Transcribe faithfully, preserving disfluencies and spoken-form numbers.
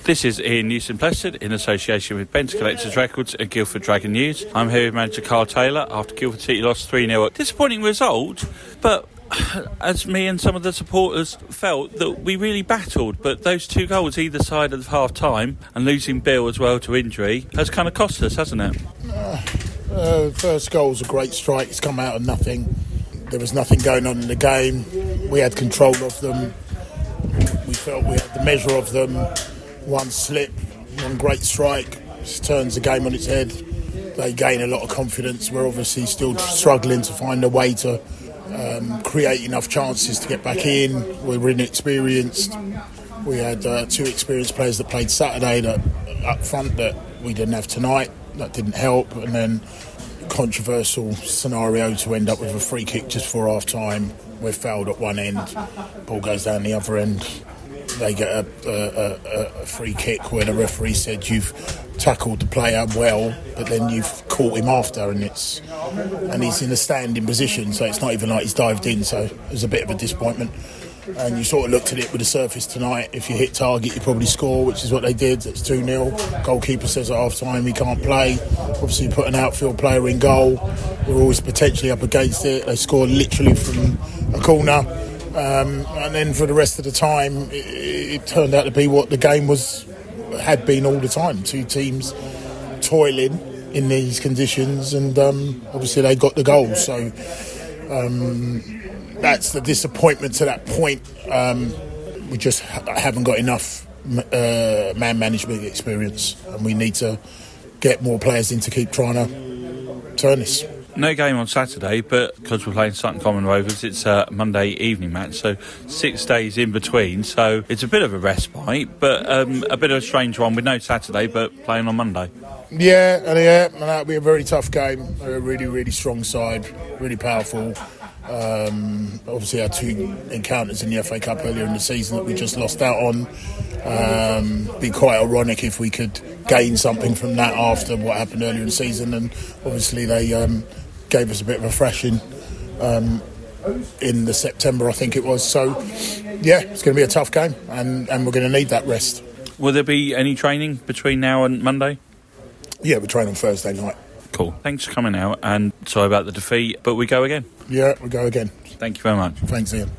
This is Ian Newson-Plested in association with Bent Collectors Records and Guildford Dragon News. I'm here with manager Carl Taylor after Guildford City lost three nil. Disappointing result, but as me and some of the supporters felt that we really battled, but those two goals either side of half time and losing Bill as well to injury has kind of cost us, hasn't it? Uh, uh, first goal was a great strike. It's come out of nothing. There was nothing going on in the game. We had control of them. We felt we had the measure of them. One slip, one great strike, just turns the game on its head. They gain a lot of confidence. We're obviously still struggling to find a way to um, create enough chances to get back in. We're inexperienced. We had uh, two experienced players that played Saturday that up front that we didn't have tonight. That didn't help. And then controversial scenario to end up with a free kick just before half time. We're fouled at one end, ball goes down the other end. They get a, a, a, a free kick where the referee said you've tackled the player well, but then you've caught him after, and it's and he's in a standing position, so it's not even like he's dived in. So it was a bit of a disappointment. And you sort of looked at it with the surface tonight. If you hit target, you probably score, which is what they did. It's two nil. Goalkeeper says at half time he can't play. Obviously, you put an outfield player in goal. We're always potentially up against it. They scored literally from a corner. Um, and then for the rest of the time, it, it turned out to be what the game was had been all the time. Two teams toiling in these conditions, and um, obviously they got the goal. So um, that's the disappointment to that point. Um, we just ha- haven't got enough uh, man management experience, and we need to get more players in to keep trying to turn this. No game on Saturday, but because we're playing Sutton Common Rovers, it's a Monday evening match, so six days in between. So it's a bit of a respite, but um, a bit of a strange one with no Saturday, but playing on Monday. Yeah, and yeah, and that'll be a very tough game. They're a really, really strong side, really powerful. Um, obviously, our two encounters in the F A Cup earlier in the season that we just lost out on. Um, be quite ironic if we could gain something from that after what happened earlier in the season, and obviously they um, gave us a bit of a thrashing um, in the September, I think it was. So, yeah, it's going to be a tough game, and, and we're going to need that rest. Will there be any training between now and Monday? Yeah, we train on Thursday night. Cool. Thanks for coming out, and sorry about the defeat, but we go again. Yeah, we go again. Thank you very much. Thanks, Ian.